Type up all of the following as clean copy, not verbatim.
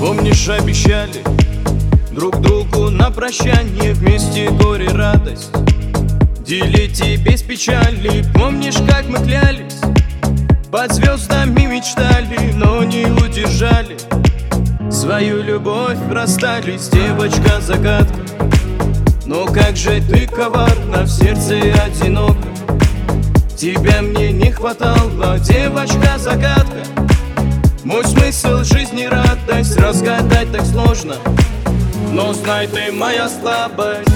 Помнишь, обещали друг другу на прощание вместе горе, радость делить и без печали. Помнишь, как мы клялись, под звездами мечтали, но не удержали свою любовь, расстались. Девочка-загадка, но как же ты коварна, в сердце одиноко. Тебя мне не хватало, девочка-загадка. Мой смысл жизни — радость, разгадать так сложно, но знай, ты моя слабость.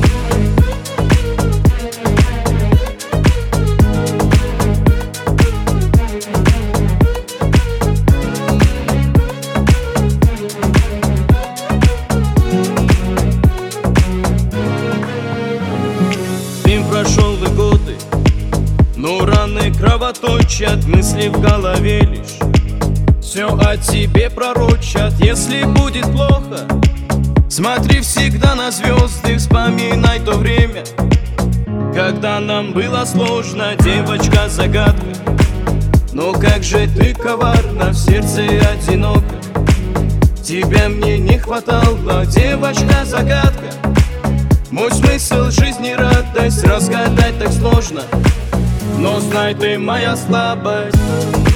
День прошел и годы, но раны кровоточат, мысли в голове лишь все о тебе пророчат. Если будет плохо, смотри всегда на звезды, вспоминай то время, когда нам было сложно. Девочка-загадка, но как же ты коварна, в сердце одиноко. Тебя мне не хватало, девочка-загадка. Мой смысл жизни — радость, разгадать так сложно, но знай, ты моя слабость.